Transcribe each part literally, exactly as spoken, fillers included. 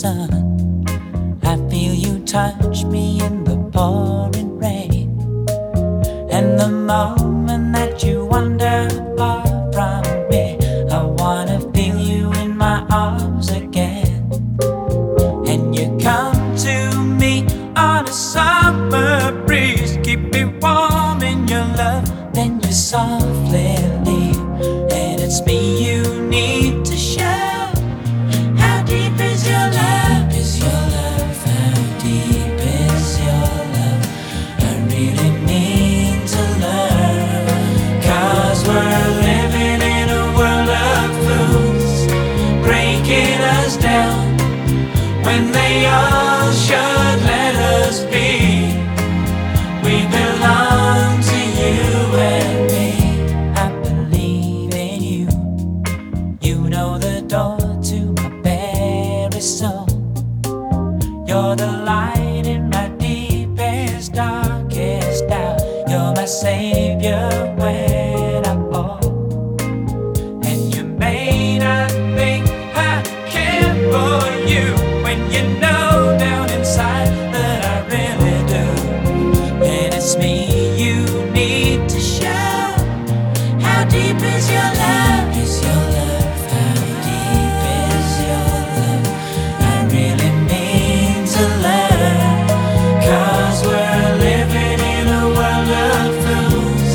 sun. I feel you touch me in the pouring rain, and the moment that you wander far from me, I wanna feel you in my arms again. And you come to me on a summer breeze, keep me warm in your love, then you softly leave. And it's me you need to show. How deep is your love? Is your love? How deep is your love? I really need to learn. Cause we're living in a world of fools, breaking us down when they all should let us be. We belong to you and me. I believe in you. You know the door to my very soul. You're the light in my deepest, darkest doubt. You're my savior when I fall. And you may not think I care for you, when you know down inside that I really do. And it's me you need to show. How deep is your love? Is your love? How deep is your love? I really mean to learn. Cause we're living in a world of fools,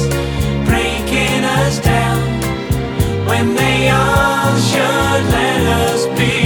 breaking us down when they all should let us be.